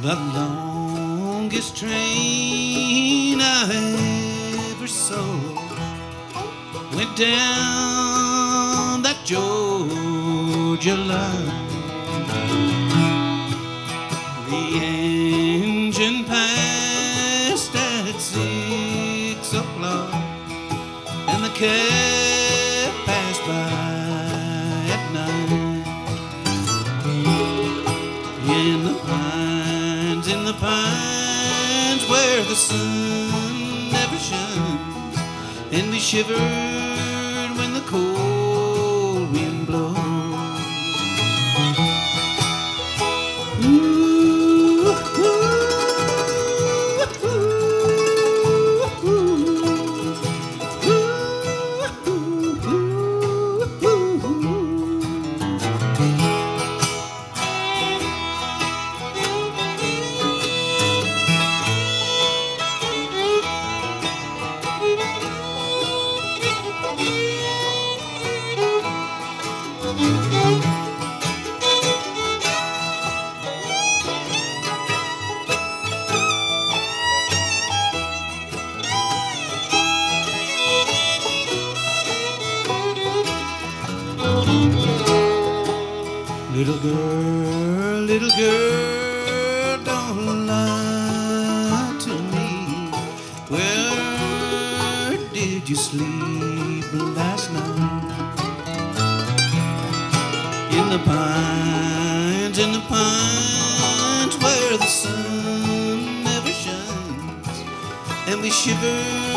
The longest train I ever saw went down that Georgia line. The engine passed at 6 o'clock, and the cab passed by at 9. In the pines where the sun never shines, and we shivered when the cold wind blows. Little girl, don't lie to me. Where did you sleep last night? In the pines where the sun never shines, and we shiver